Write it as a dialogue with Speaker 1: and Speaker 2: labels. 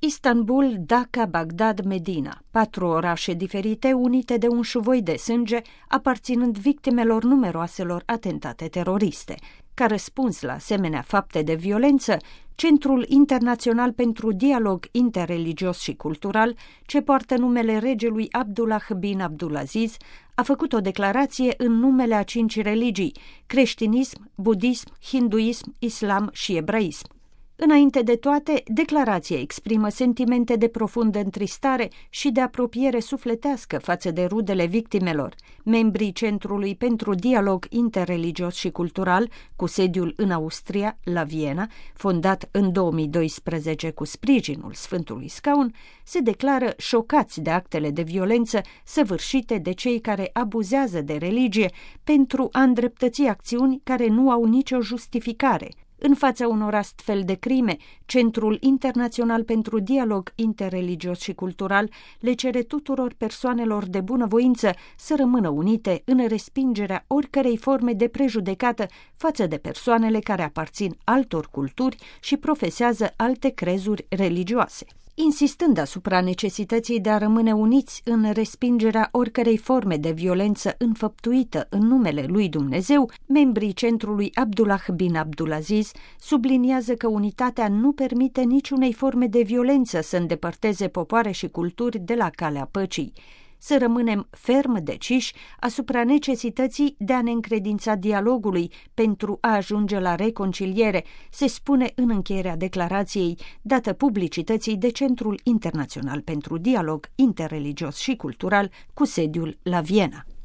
Speaker 1: Istanbul, Dhaka, Bagdad, Medina, 4 orașe diferite unite de un șuvoi de sânge, aparținând victimelor numeroaselor atentate teroriste. Ca răspuns la asemenea fapte de violență, Centrul Internațional pentru Dialog Interreligios și Cultural, ce poartă numele regelui Abdullah bin Abdulaziz, a făcut o declarație în numele a 5 religii: creștinism, budism, hinduism, islam și ebraism. Înainte de toate, declarația exprimă sentimente de profundă întristare și de apropiere sufletească față de rudele victimelor. Membrii Centrului pentru Dialog Interreligios și Cultural, cu sediul în Austria, la Viena, fondat în 2012 cu sprijinul Sfântului Scaun, se declară șocați de actele de violență săvârșite de cei care abuzează de religie pentru a îndreptăți acțiuni care nu au nicio justificare. În fața unor astfel de crime, Centrul Internațional pentru Dialog Interreligios și Cultural le cere tuturor persoanelor de bunăvoință să rămână unite în respingerea oricărei forme de prejudecată față de persoanele care aparțin altor culturi și profesează alte crezuri religioase. Insistând asupra necesității de a rămâne uniți în respingerea oricărei forme de violență înfăptuită în numele lui Dumnezeu, membrii Centrului Abdullah bin Abdulaziz subliniază că unitatea nu permite niciunei forme de violență să îndepărteze popoare și culturi de la calea păcii. Să rămânem ferm deciși asupra necesității de a ne încredința dialogului pentru a ajunge la reconciliere, se spune în încheierea declarației dată publicității de Centrul Internațional pentru Dialog Interreligios și Cultural cu sediul la Viena.